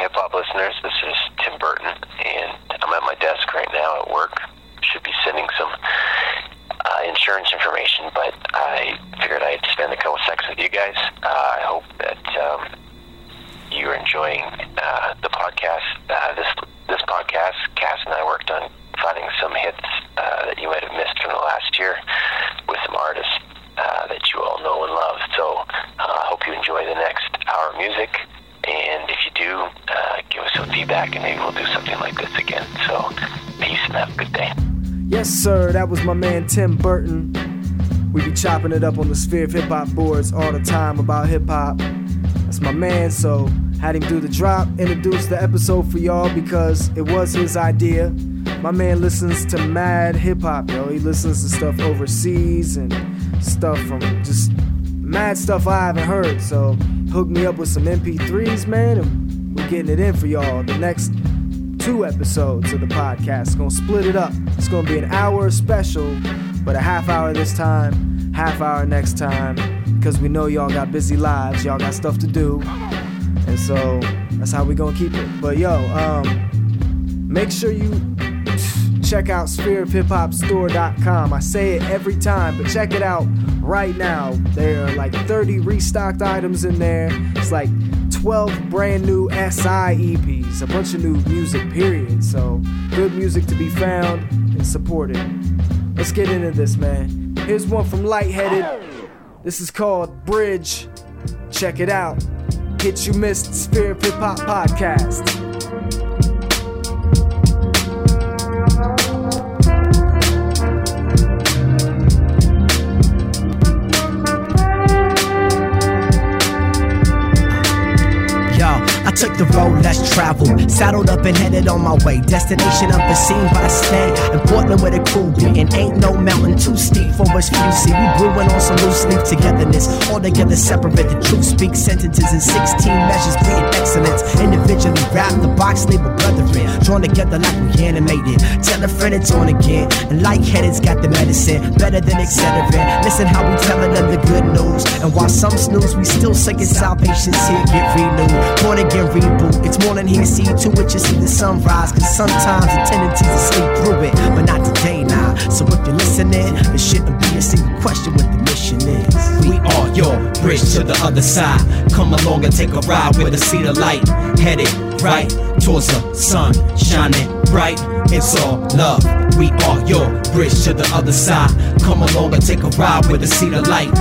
hip-hop listeners. This is Tim Burton, and I'm at my desk right now at work. Should be sending some insurance information, but I figured I'd spend a couple seconds with you guys. I hope that you're enjoying the podcast. This podcast, Cass and I worked on finding some hits that you might have missed from the last year with some artists that you all know and love. So I hope you enjoy the next hour of music, and if you do, give us some feedback and maybe we'll do something like this again. So peace and have a good day. Yes, sir, that was my man Tim Burton. We be chopping it up on the Sphere of Hip Hop boards all the time about hip hop. That's my man, so had him do the drop, introduce the episode for y'all because it was his idea. My man listens to mad hip hop, yo. He listens to stuff overseas and stuff from just mad stuff I haven't heard. So hooked me up with some MP3s, man, and we're getting it in for y'all. The next 2 episodes of the podcast. Gonna split it up. It's gonna be an hour special, but a half hour this time, half hour next time, because we know y'all got busy lives, y'all got stuff to do, and so that's how we gonna keep it. But yo, make sure you check out sphereofhiphopstore.com. I say it every time, but check it out right now. There are like 30 restocked items in there. It's like 12 brand new SI EPs, a bunch of new music, period. So good music to be found and supported. Let's get into this, man. Here's one from Lightheaded. This is called Bridge. Check it out. Hits You Missed, Sphere of Hip Hop Podcast. Took the road less traveled, saddled up and headed on my way. Destination unseen, but I stay in Portland where the crew be. And ain't no mountain too steep for us few. See, we brewing on some loose leaf togetherness. All together separate, the truth speaks sentences in 16 measures, breeding excellence. Individually wrapped, the box label brethren. Drawn together like we animated. Tell a friend it's on again. And Lightheaded's got the medicine, better than Excedrin. Listen how we telling them the good news. And while some snooze, we still singing salvation's here, get renewed. Born again reboot. It's morning here, see to it, you see the sunrise. Cause sometimes the tendency to sleep through it, but not today now. So if you're listening, there shouldn't be a single question what the mission is. We are your bridge to the other side. Come along and take a ride with a seat of light. Headed right towards the sun, shining bright. It's all love. We are your bridge to the other side. Come along and take a ride with a seat of light.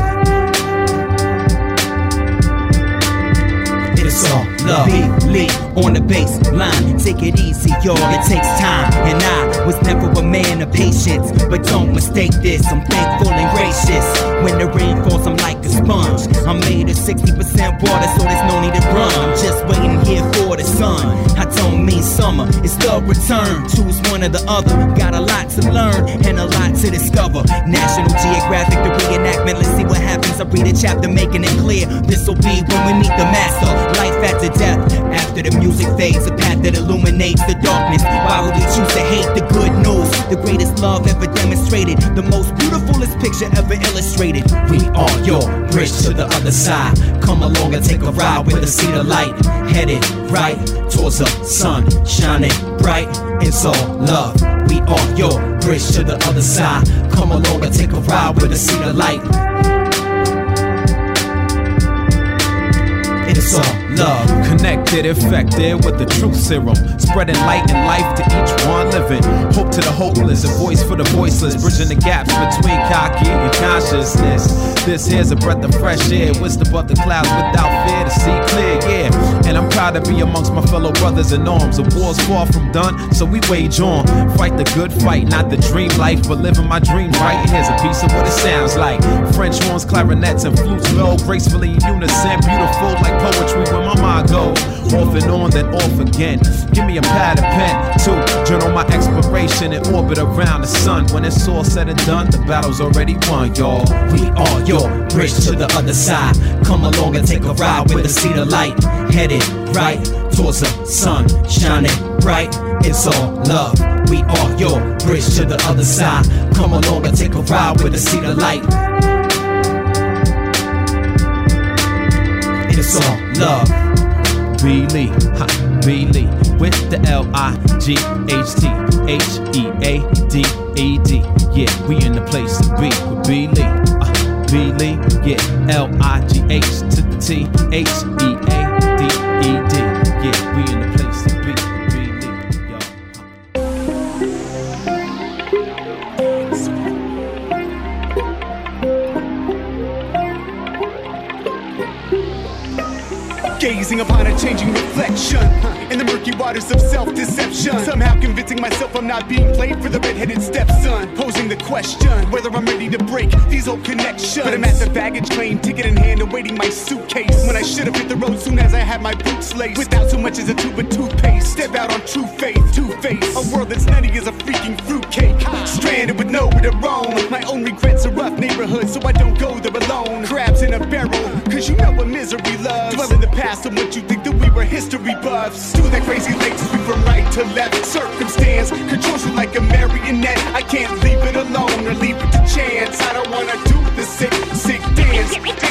It's all love. Lee on the bass line. Take it easy, y'all. It takes time. And I was never a man of patience, but don't mistake this. I'm thankful and gracious. When the rain falls, I'm like a sponge. I'm made of 60% water, so there's no need to run. I'm just waiting here for the sun. I don't mean summer, it's the return. Choose one or the other. Got a lot to learn and a lot to discover. National Geographic, the reenactment. Let's see what happens. I read a chapter making it clear. This'll be when we meet the master. Life after death, after the music fades, a path that illuminates the darkness. Why would we choose to hate the good news? The greatest love ever demonstrated, the most beautifulest picture ever illustrated. We are your bridge to the other side. Come along and take a ride with a seat of light. Headed right towards the sun, shining bright. It's all love. We are your bridge to the other side. Come along and take a ride with a seat of light. It's all love. Connected, infected with the truth serum. Spreading light and life to each one living. Hope to the hopeless, a voice for the voiceless. Bridging the gaps between cocky and consciousness. This here's a breath of fresh air. Whisked above the clouds without fear to see clear, yeah. And I'm proud to be amongst my fellow brothers in arms. The war's far from done, so we wage on. Fight the good fight, not the dream life, but living my dream right. Here's a piece of what it sounds like. French horns, clarinets, and flutes blow gracefully in unison. Beautiful like poetry when my mind goes off and on, then off again. Give me a pad and pen to journal my exploration and orbit around the sun. When it's all said and done, the battle's already won, y'all. We are your bridge to the other side. Come along and take a ride with a seat of light. Headed right towards the sun, shining bright. It's all love. We are your bridge to the other side. Come along and take a ride with a seat of light. It's all love. B Lee, B Lee, with the LIGHTHEADED. Yeah, we in the place to be with B Lee, B Lee, yeah, LIGH to the THEADED. Yeah, we in the place to be with B Lee, yo. Gazing upon a changing reflection in the murky waters of self-deception, somehow convincing myself I'm not being played for the red-headed stepson, posing the question whether I'm ready to break these old connections. But I'm at the baggage claim, ticket in hand, awaiting my suitcase, when I should have hit the road soon as I had my boots laced, without so much as a tube of toothpaste. Step out on true faith, two-face, a world that's nutty as a freaking fruitcake, stranded with nowhere to roam. My own regrets, a rough neighborhood, so I don't go there alone. Crabs in a barrel, cause you know what misery loves. Dwell in the past so much you think that we were history buffs. Do that crazy legs sweep from right to left. Circumstance controls you like a marionette. I can't leave it alone or leave it to chance. I don't wanna do the sick dance.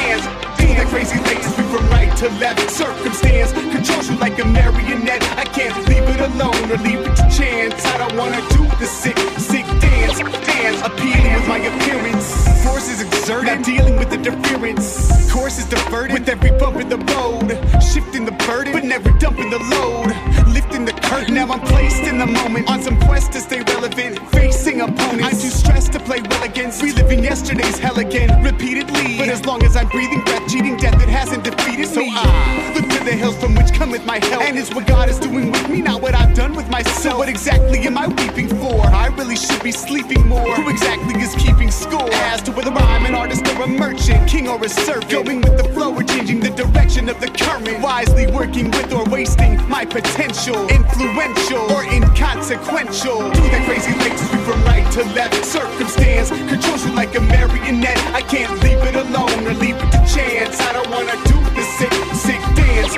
Do that crazy legs sweep from right to left. Circumstance controls you like a marionette. I can't leave it alone or leave it to chance. I don't wanna do the sick dance. Appealing with my appearance. Force is exerted, not dealing with interference. Course is diverted with every bump in the road. Shifting the burden, but never dumping the load. Lifting the curtain, now I'm placed in the moment. On some quest to stay relevant, facing opponents. I'm too stressed to play well against. Reliving yesterday's hell again, repeatedly. But as long as I'm breathing breath, cheating death, it hasn't defeated me. So I look to the hills from which cometh my help. And it's what God is doing with me, not what I've done with myself. So what exactly am I weeping for? I really should be sleeping more. Who exactly is keeping score? As to whether I'm an artist or a merchant, king or a servant, going with the flow or changing the direction of the current, wisely working with or wasting my potential, influential or inconsequential. Do that crazy legs sweep from right to left. Circumstance controls you like a marionette. I can't leave it alone or leave it to chance. I don't wanna do the sick dance.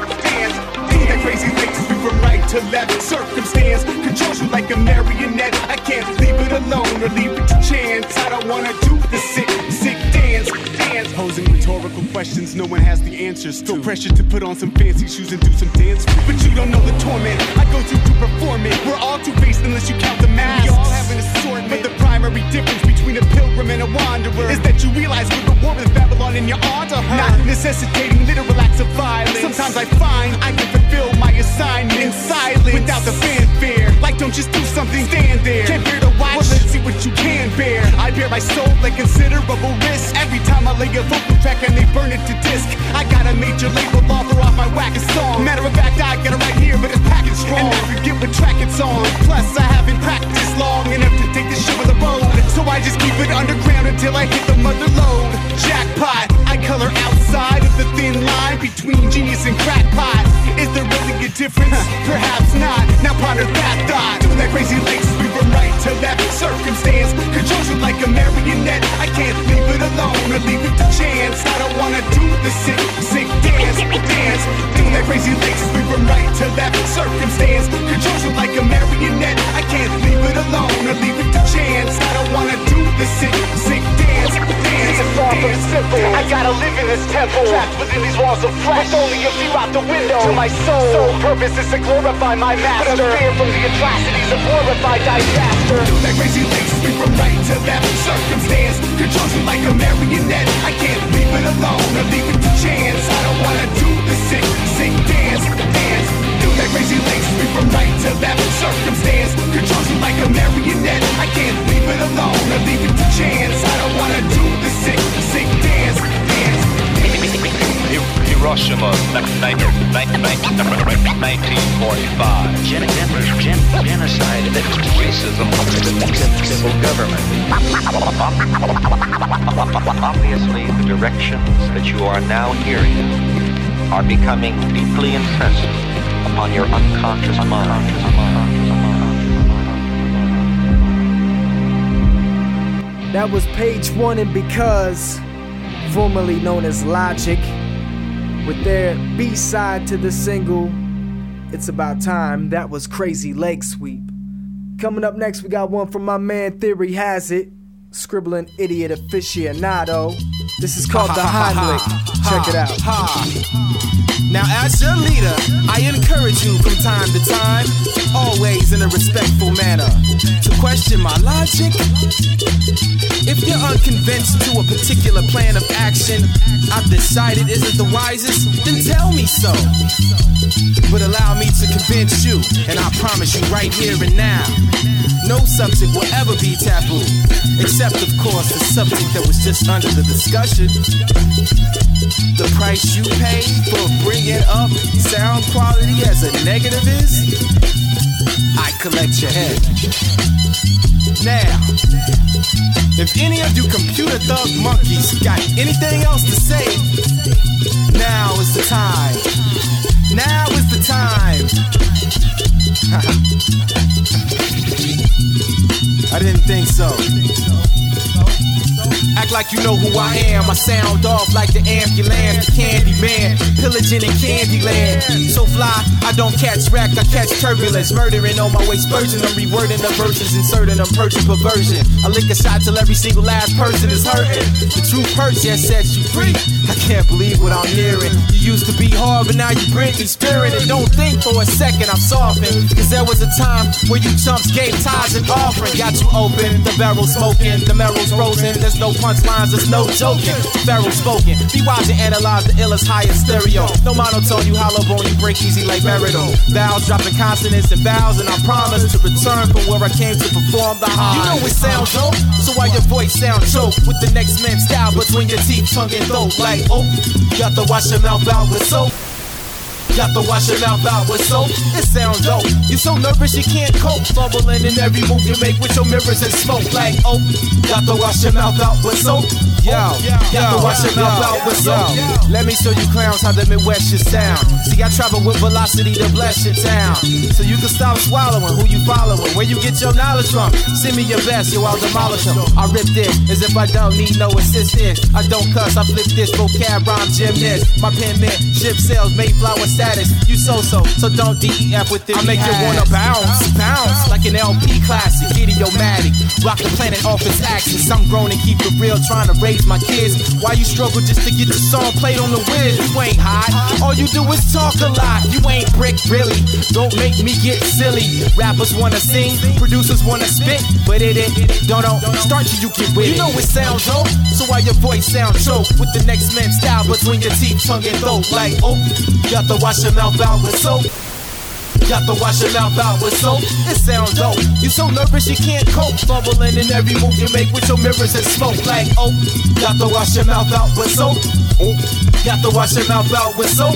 Do that crazy legs sweep from right to left. Circumstance controls you like a marionette. I can't leave it alone or leave it to chance. I don't wanna do the sick dance. Posing rhetorical questions no one has the answers to. Feel pressure to put on some fancy shoes and do some dance. But you don't know the torment I go through to perform it. We're all two-faced unless you count the masks. We all have an assortment. But the primary difference between a pilgrim and a wanderer is that you realize we're the war with Babylon and you're onto her. Not necessitating literal acts of violence. Sometimes I find I can fulfill my assignment in silence without the fanfare. Like don't just do something, stand there. Can't bear to watch, well let's see what you can bear. I bear my soul at considerable risk. Every time I lay a vocal track and they burn it to disc. I got a major label author off my wackest song. Matter of fact, I got it right here, but it's packaged strong. And I forget what track it's on. Plus, I haven't practiced long enough to take this shit with a road. So I just keep it underground until I hit the mother load. Jackpot, I color outside of the thin line between genius and crackpot. Is there really a difference? Perhaps not. Now ponder that thought. Do that crazy legs sweep from right to left. Circumstance controls you like a marionette. I can't leave it alone or leave it to chance. I don't wanna do the sick dance. Do that crazy legs sweep from right to left. Circumstance controls you like a marionette. I can't leave it alone or leave it to chance. I don't wanna do the sick dance. It's far from simple. I gotta live in this temple, trapped within these walls of flesh, with only a view out the window to my soul. Sole purpose is to glorify my master, but I'm fear from the atrocities of glorified disaster. Do that crazy legs sweep from right to left. Circumstance controls you like a marionette. I can't leave it alone or leave it to chance. I don't wanna do the sick dance. Do that crazy legs sweep from right to left. Circumstance controls you like a marionette. I can't leave it alone or leave it to chance. I don't wanna do the sick dance. Hiroshima, 1945. Genocide, racism, civil government. Obviously, the directions that you are now hearing are becoming deeply impressed upon your unconscious mind. That was Page One and Because, formerly known as Logic, with their B-side to the single, It's About Time. That was Crazy Leg Sweep. Coming up next, we got one from my man Theory Has It, scribbling idiot aficionado. This is called The Heimlich. Check it out. Now as your leader, I encourage you from time to time, always in a respectful manner, to question my logic. If you're unconvinced to a particular plan of action I've decided isn't the wisest, then tell me so. But allow me to convince you, and I promise you right here and now, no subject will ever be taboo, except of course the subject that was just under the discussion. The price you pay for bringing up sound quality as a negative is, I collect your head. Now, if any of you computer thug monkeys got anything else to say, now is the time. Now is the time. I didn't think so. Act like you know who I am. I sound off like the ambulance, the candy man, pillaging in Candyland. So fly, I don't catch wreck, I catch turbulence. Murdering on my way, spurging them, rewording the verses, inserting them, purging perversion. I lick a shot till every single last person is hurting. The truth hurts, yeah, sets you free. I can't believe what I'm hearing. You used to be hard, but now you bring me spirit. And don't think for a second I'm softened, cause there was a time where you chumps gave tithes and offering. Got you open, the barrel smoking, the marrow's frozen. There's no punchlines, there's no joking. Barrel spoken, be wise and analyze the illest highest stereo. No monotone, you hollow bone, you break easy like marital. Vowels dropping consonants and vowels, and I promise to return from where I came to perform the high. You know it sounds dope, so why your voice sound choked with the next man's style between your teeth, tongue and throat. Like, oh, got to wash your mouth out with soap. Got to wash your mouth out with soap. It sounds dope. You so nervous you can't cope. Bubbling in every move you make with your mirrors and smoke. Like, oh, got to wash your mouth out with soap. Yo, got to wash your mouth out with soap. Let me show you clowns how the Midwest should sound. See, I travel with velocity to bless your town, so you can stop swallowing who you following, where you get your knowledge from. Send me your best, yo, I'll demolish them. I rip this as if I don't need no assistance. I don't cuss, I flip this vocab rhyme gymnast. My pen man, ship sales, Mayflower status. You so don't DEF with it. I make you wanna bounce like an LP classic, idiomatic. Rock the planet off its axis. I'm grown and keep it real, trying to raise my kids. Why you struggle just to get the song played on the Wiz? You ain't hot, all you do is talk a lot. You ain't brick, really. Don't make me get silly. Rappers wanna sing, producers wanna spit, but it don't start till you get with it. You know it sounds dope, so why your voice sound choked with the next man's style between your teeth, tongue and throat. Like, oh, got to wash your mouth out with soap. Got to wash your mouth out with soap. It sounds dope. You so nervous you can't cope. Bubbling in every move you make with your mirrors and smoke. Like, oh, got to wash your mouth out with soap. Oh, got to wash your mouth out with soap.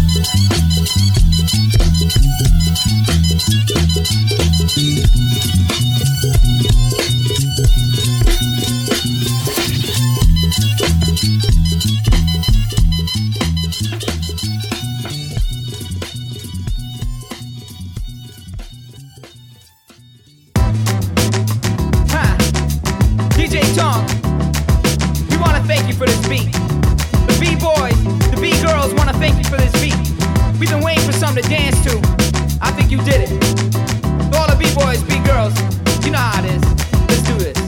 DJ Tom, we want to thank you for this beat. The B-boys, the B-girls want to thank you for this beat. We've been waiting for something to dance to. I think you did it. To all the B-boys, B-girls, you know how it is. Let's do this.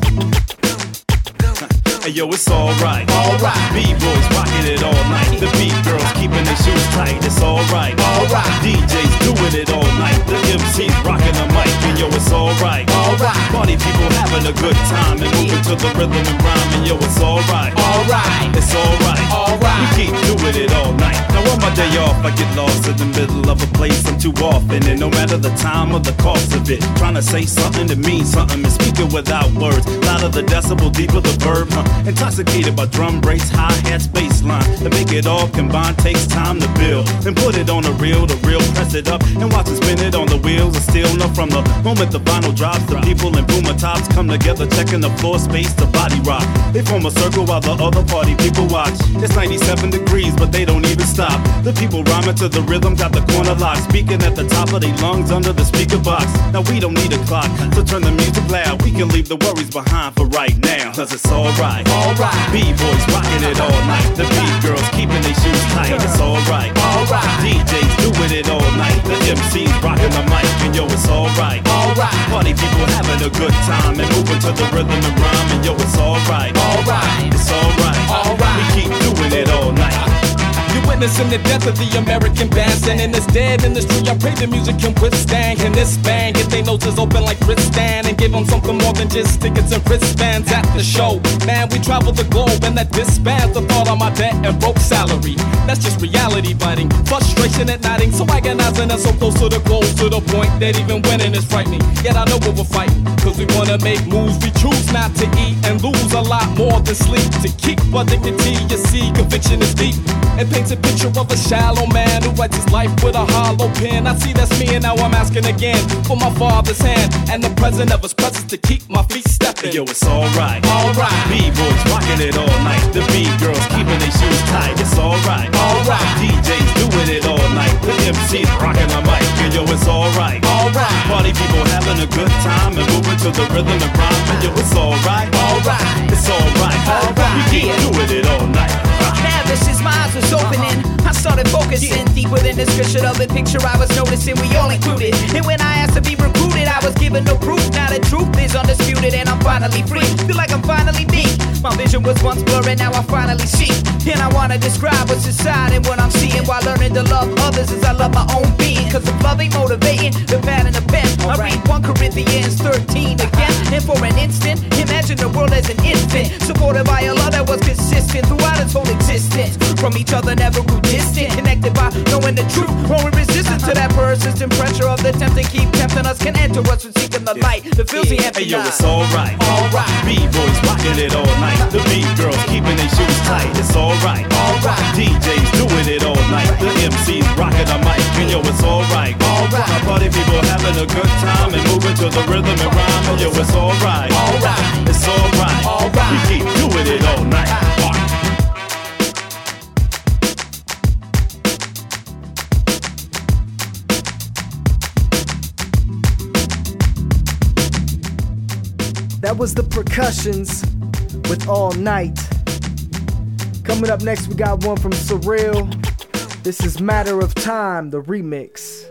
Hey yo, it's alright. Alright. B-boys rocking it all night. The B-girls keeping their shoes tight. It's alright. Alright. DJs doing it all night. The MCs rocking the mic. And yo, it's alright. Alright. Party people having a good time and moving to the rhythm and rhyme. And yo, it's alright. Alright. It's alright. Alright. We keep doing it all night. Now on my day off, I get lost in the middle of a place I'm too often. And no matter the time or the cost of it, trying to say something that means something and speaking without words. Louder the decibel, deeper the verb. Intoxicated by drum breaks, hi-hats, bass line. To make it all combine takes time to build. Then put it on the reel press it up and watch it spin it on the wheels of steel. No, from the moment the vinyl drops, the people in boomer tops come together, checking the floor space to body rock. They form a circle while the other party people watch. It's 97 degrees, but they don't even stop. The people rhyming to the rhythm, got the corner locked, speaking at the top of their lungs under the speaker box. Now we don't need a clock to turn the music loud. We can leave the worries behind for right now, cause it's alright. Alright. B-boys rocking it all night. The B-girls keeping their shoes tight. It's alright. Alright. DJs doing it all night. The MCs rocking the mic. And yo, it's alright. Alright. Party people having a good time and moving to the rhythm and rhyme. And yo, it's alright. Alright. It's alright. Alright. We keep doing it all night. You're witnessing the death of the American band. Standing this dead industry, I pray the music can withstand. Can this band get their noses open like wristband and give them something more than just tickets and wristbands at the show? Man, we travel the globe and that disbands the thought of my debt and broke salary. That's just reality biting, frustration at nighting, so agonizing and so close to the goal, to the point that even winning is frightening. Yet I know what we're fighting, cause we wanna make moves. We choose not to eat and lose a lot more than sleep. To keep our dignity, you see, conviction is deep. It paints a picture of a shallow man who writes his life with a hollow pen. I see that's me and now I'm asking again for my father's hand and the present of his presence to keep my feet stepping. Yo, it's alright. Alright. B-boys rocking it all night. The B-girls keeping their shoes tight. It's alright. Alright. DJs doing it all night. The MCs rocking the mic. And yo, it's alright. Alright. Party people having a good time and moving to the rhythm and rhyme. And yo, it's alright. Alright. It's alright. Alright. We keep doing it all night. Now this is my eyes was opening. I started focusing deeper than the description of the picture I was noticing. We all included. And when I asked to be recruited, I was given no proof. Now the truth is undisputed and I'm finally free. Feel like I'm finally me. My vision was once blurry, now I finally see. And I wanna describe what's inside and what I'm seeing while learning to love others as I love my own being. Cause if love ain't motivating, the pad and the pen. I read 1 Corinthians 13 again. And for an instant, imagine the world as an infant, supported by a love that was consistent throughout its whole existence. From each other never grew distant, connected by knowing the truth. Growing resistance to that persistent pressure of the tempt to keep tempting us can enter us from seeking the light that fills the empty. Hey yo, it's alright. Alright. B-boys rocking it all night. The B-girls keeping their shoes tight. It's alright. Alright. DJs doing it all night. The MCs rocking the mic. And yo, it's alright. Alright. My party people having a good time and moving to the rhythm and rhyme. And yo, it's alright. Alright. It's alright. Alright. We keep doing it all night. That was the Percussions with All Night. Coming up next, we got one from Surreal. This is Matter of Time, the remix.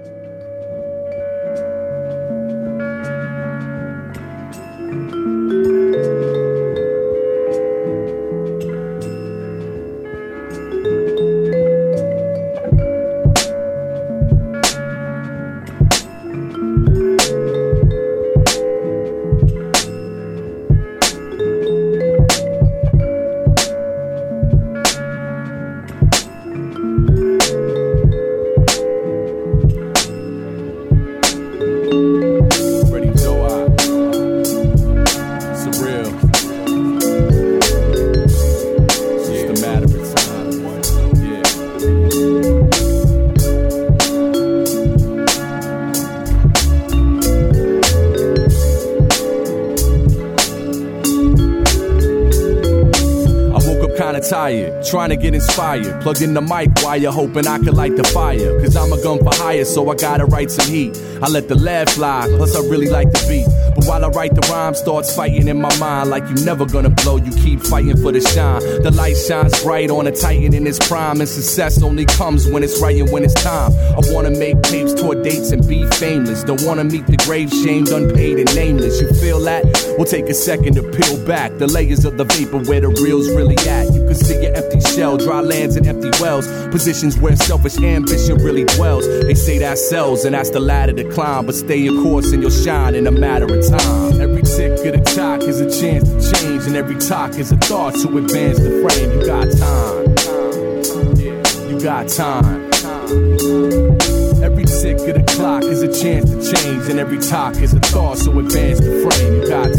Tired, trying to get inspired. Plug in the mic while you're hoping I could light the fire. Cause I'm a gun for hire, so I gotta write some heat. I let the lead fly, plus I really like the beat. But while I write the rhyme, starts fighting in my mind. Like you never gonna blow, you keep fighting for the shine. The light shines bright on a titan in its prime. And success only comes when it's right and when it's time. I wanna make tapes, tour dates, and be famous. Don't wanna meet the grave shamed, unpaid, and nameless. You feel that? We'll take a second to peel back the layers of the vapor where the real's really at. You can see your empty shell, dry lands and empty wells. Positions where selfish ambition really dwells. They say that sells and that's the ladder to climb. But stay your course and you'll shine in a matter of time. Every tick of the clock is a chance to change. And every talk is a thought to advance the frame. You got time. You got time. Every tick of the clock is a chance to change. And every talk is a thought, so advance the frame. You got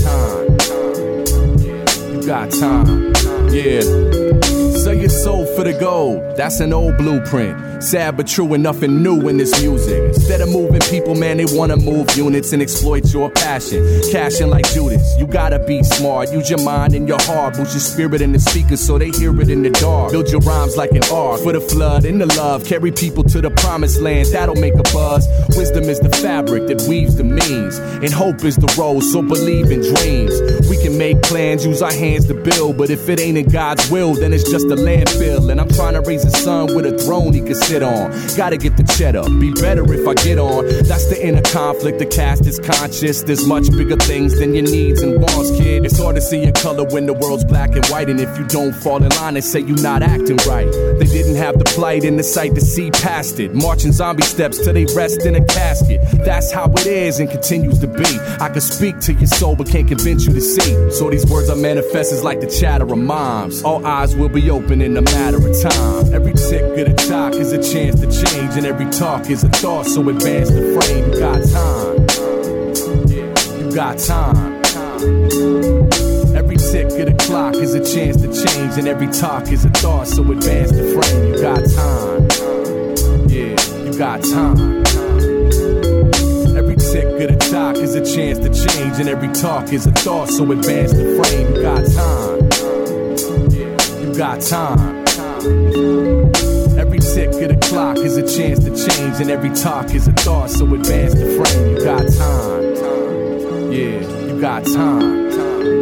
time. You got time. Yeah. Sell your soul for the gold. That's an old blueprint. Sad but true and nothing new in this music. Instead of moving people, man, they wanna move units and exploit your passion. Cashing like Judas. You gotta be smart. Use your mind and your heart. Boost your spirit in the speakers so they hear it in the dark. Build your rhymes like an ark. For the flood and the love. Carry people to the promised land. That'll make a buzz. Wisdom is the fabric that weaves the means. And hope is the road, so believe in dreams. We can make plans, use our hands to build. But if it ain't in God's will, then it's just the landfill. And I'm trying to raise a son with a throne he can sit on. Gotta get the cheddar, be better if I get on. That's the inner conflict, the cast is conscious. There's much bigger things than your needs and wants, kid. It's hard to see your color when the world's black and white. And if you don't fall in line, they say you're not acting right. They didn't have the plight in the sight to see past it. Marching zombie steps till they rest in a casket. That's how it is and continues to be. I can speak to your soul but can't convince you to see. So these words I manifest is like the chatter of moms. All eyes will be open in a matter of time. Every tick of the clock is a chance to change, and every talk is a thought, so advance the frame. You got time. Yeah, you got time. Every tick of the clock is a chance to change, and every talk is a thought, so advance the frame. You got time. Yeah, you got time. Every tick of the clock is a chance to change, and every talk is a thought, so advance the frame. You got time. Yeah, you got time. Every tick of the clock is a chance to change, and every talk is a thought, so advance the frame. You got time. Yeah, you got time.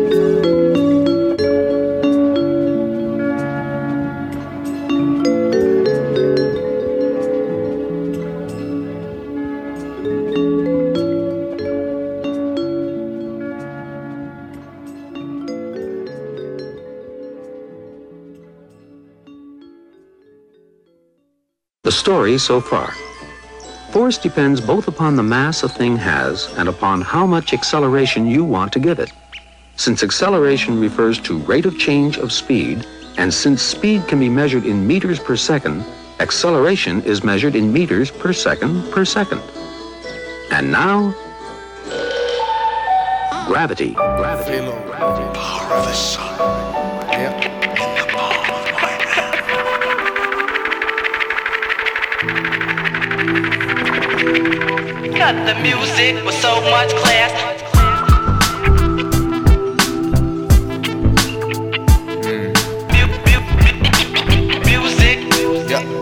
The story so far. Force depends both upon the mass a thing has and upon how much acceleration you want to give it. Since acceleration refers to rate of change of speed, and since speed can be measured in meters per second, acceleration is measured in meters per second per second. And now, gravity. Gravity. Power of the sun. Yep. Cut the music with so much class. Music. Yeah.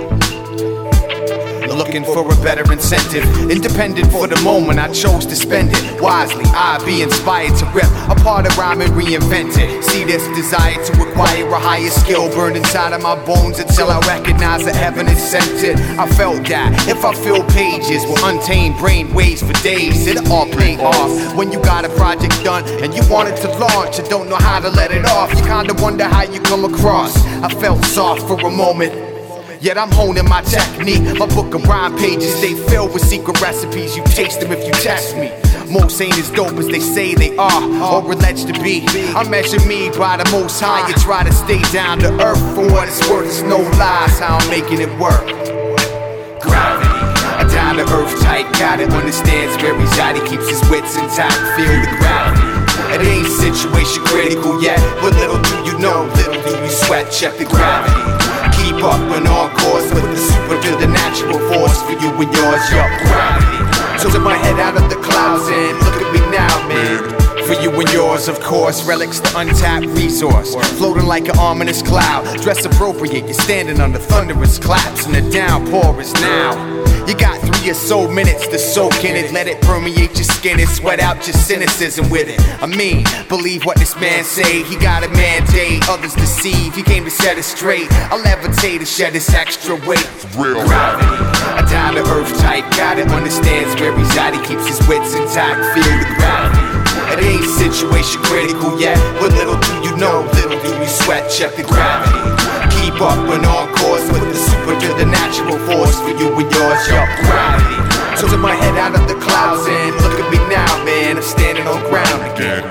Looking for a better incentive. Independent for the moment, I chose to spend it wisely. I be inspired to rip apart a rhyme and reinvent it. See this desire to acquire a higher skill burned inside of my bones until I recognize that heaven is sent it. I felt that if I fill pages with untamed brain waves for days, it'll all play off. When you got a project done and you want it to launch, you don't know how to let it off. You kinda wonder how you come across. I felt soft for a moment, yet I'm honing my technique. My book of rhyme pages, they filled with secret recipes. You taste them if you test me. Most ain't as dope as they say they are, or alleged to be. I measure me by the most high. You try to stay down to earth. For what it's worth, it's no lies how I'm making it work. Gravity, a down to earth type cat that understands where he's at. He keeps his wits intact, feel the gravity. It ain't situation critical yet, but little do you know, little do you sweat. Check the gravity. Keep up and on course with the super to the natural force for you and yours, your gravity. So took my head out of the clouds and look at me now, man. For you and yours, of course, relics the untapped resource. Floating like an ominous cloud, dress appropriate, you're standing under thunderous claps, and the downpour is now. You got 3 or so minutes to soak in it. Let it permeate your skin and sweat out your cynicism with it. I mean, believe what this man say. He got a mandate, others deceive. He came to set it straight. I'll levitate and shed this extra weight. Real gravity, a down-to-earth type guy that understands where he's at. He keeps his wits intact, feel the gravity. It ain't situation critical yet, but little do you know, little do you sweat. Check the gravity. Keep up and on course with the super to the natural force for you and yours, your gravity. So took my head out of the clouds and look at me now, man, I'm standing on ground again.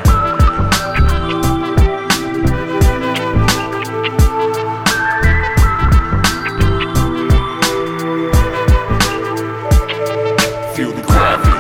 Feel the gravity.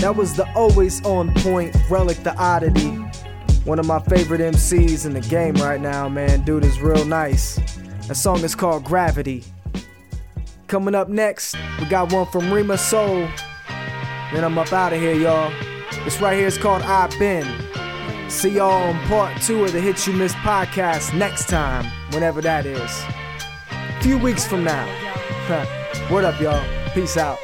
That was the always on point Relic the Oddity. One of my favorite MCs in the game right now, man. Dude is real nice. That song is called Gravity. Coming up next, we got one from Rima Soul. Then I'm up out of here, y'all. This right here is called I've Been. See y'all on part 2 of the Hits You Missed podcast next time, whenever that is. A few weeks from now. Word up, y'all. Peace out.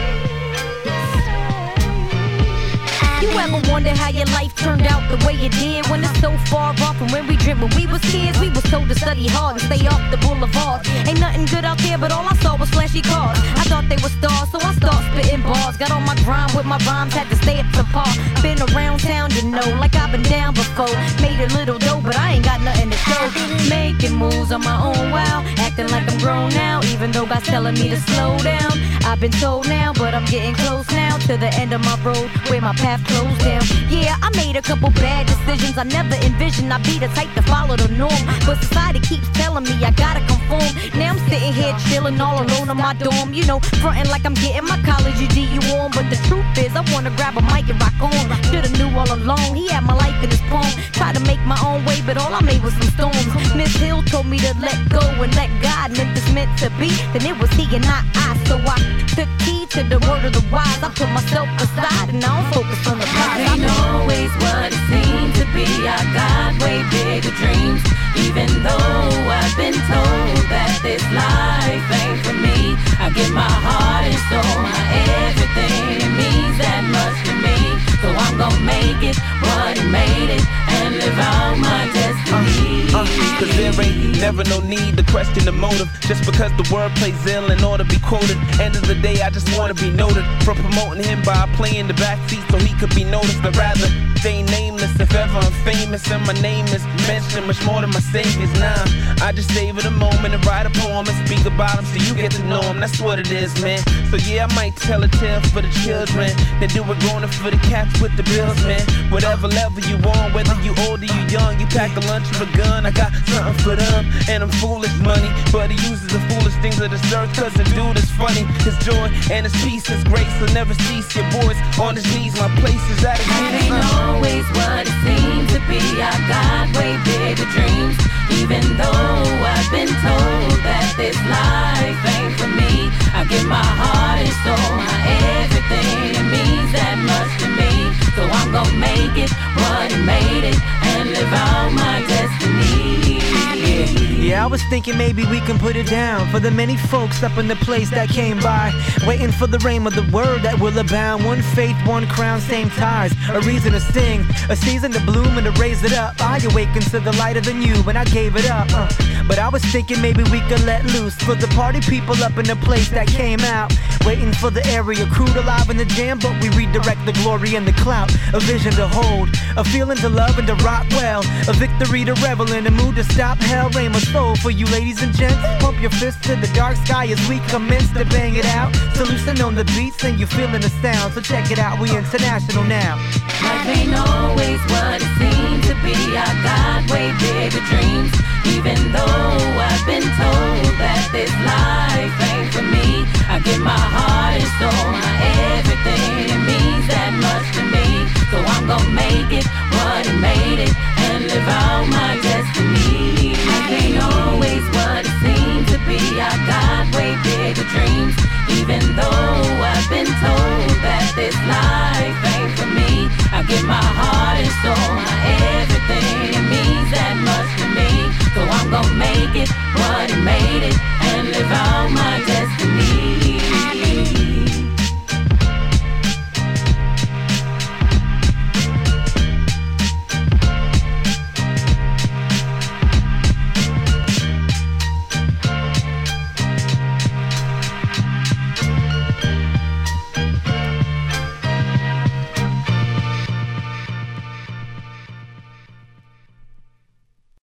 You ever wonder how your life turned out the way it did? When it's so far off from when we dreamt when we was kids. We was told to study hard and stay off the boulevard. Ain't nothing good out there, but all I saw was flashy cars. I thought they were stars, so I started spitting bars. Got on my grind with my rhymes, had to stay at the park. Been around town, you know, like I've been down before. Made a little dough, but I ain't got nothing to show. Making moves on my own, wow. Acting like I'm grown now, even though God's telling me to slow down. I've been told now, but I'm getting close now to the end of my road where my path closed down. Yeah, I made a couple bad decisions. I never envisioned I'd be the type to follow the norm, but society keeps telling me I gotta conform. Now I'm sitting here chilling all alone in my dorm, you know, fronting like I'm getting my college GU on. But the truth is, I wanna grab a mic and rock on. Shoulda knew all along, he had my life in his palm. Tried to make my own way, but all I made was some storms. Miss Hill told me to let go and let God, and if it's meant to be, then it was he and not I. So I took heed to the word of the wise. I put myself aside and now I'm focused on the prize. Ain't always what it seemed to be. I got way bigger dreams. Even though I've been told that this life ain't for me, I give my heart and soul, my everything. It means that much to me. So I'm gonna make it what it made it and live out my destiny. Cause there ain't never no need to question the motive. Just because the word plays ill in order to be quoted. End of the day, I just wanna be noted for promoting him by playing the backseat so he could be noticed. I'd rather stay nameless if ever I'm famous and my name is mentioned much more than my saviors. Nah, I just savor the moment and write a poem and speak about him so you get to know him. That's what it is, man. So yeah, I might tell a tale for the children, then do it growing up for the cats with the bills, man. Whatever level you on, whether you old or you young, you pack a lunch or a gun, I got something for them. And I'm foolish money, but he uses the foolish things of this earth, cause the dude is funny. His joy and his peace, his grace will never cease. Your boys on his knees, my place is at his knees. Ain't always what it seemed to be. I got way bigger dreams. Even though I've been told that this life ain't for me, I give my heart and soul, my everything. It means that much to me. So I'm gonna make it what it made it and live out my destiny. Yeah, I was thinking maybe we can put it down for the many folks up in the place that came by, waiting for the rain of the word that will abound. One faith, one crown, same ties, a reason to sing, a season to bloom and to raise it up. I awakened to the lighter than you and I gave it up. But I was thinking maybe we could let loose for the party people up in the place that came out, waiting for the area crewed alive in the jam. But we redirect the glory and the clout, a vision to hold, a feeling to love and to rock well, a victory to revel in, a mood to stop hell. Rain my soul for you ladies and gents. Pump your fists to the dark sky as we commence to bang it out. Solution on the beats and you feeling the sound. So check it out, we international now. Life ain't always what it seemed to be. I got way bigger dreams. Even though I've been told that this life ain't for me, I give my heart and soul, my everything in me.